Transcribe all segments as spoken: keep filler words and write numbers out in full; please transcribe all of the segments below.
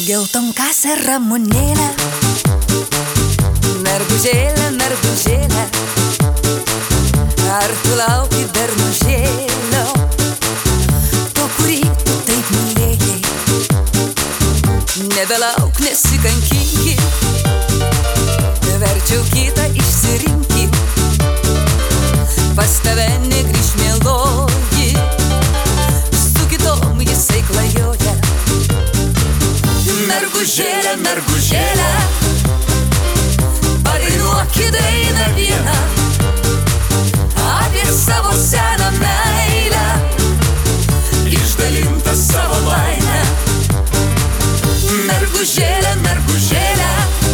Geltonkasė Ramunėlė, mergužėlė, mergužėlė, ar tu lauki bernužėlio, to, kurį tu taip mylėjai? Nebelauk, nesikankinki, verčiau kitą išsirinki, pas tave negrįš mieloji, su kitom jisai klajoja. Mergužėlė, mergužėlė, padainuoki dainą vieną apie savo seną meilę, išdalintą savo laimę. Mergužėlė, mergužėlė,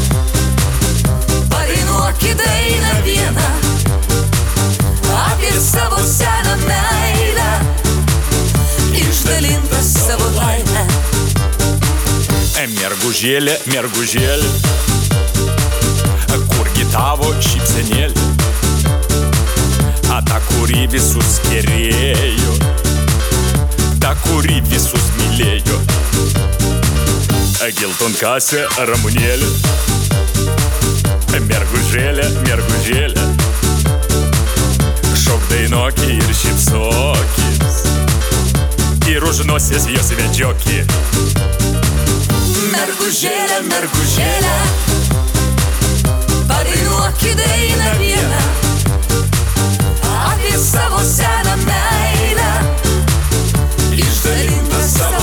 padainuoki dainą vieną apie savo seną meilę, išdalintą savo laimę. Mergužėlė, mergužėlė, kurgi tavo šypsenėlė, a ta, kuri visus gerėjo, ta, kuri visus mylėjo. Geltonkasė Ramunėlė, mergužėlė, mergužėlė, šok dainuoki ir šypsokis, ir už nosies jos vedžioki. Mergužėlė, mergužėlė, padainuoki dainą vieną apie savo seną meilę, išdalintą savo